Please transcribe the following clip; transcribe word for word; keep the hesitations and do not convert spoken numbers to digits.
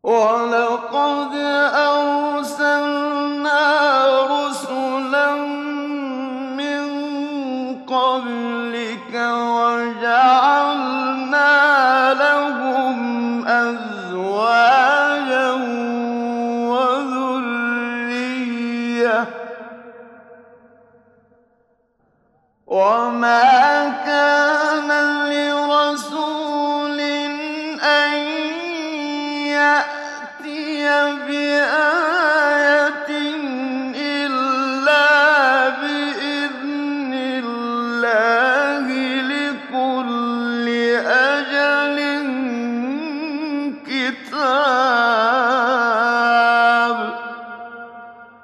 وَلَقَدْ أَرْسَلْنَا رُسُلًا مِّن قَبْلِكَ وَجَعَلْنَا لَهُمْ أَزْوَاجًا وَذُرِّيَّةً ۚ وَمَا كَانَ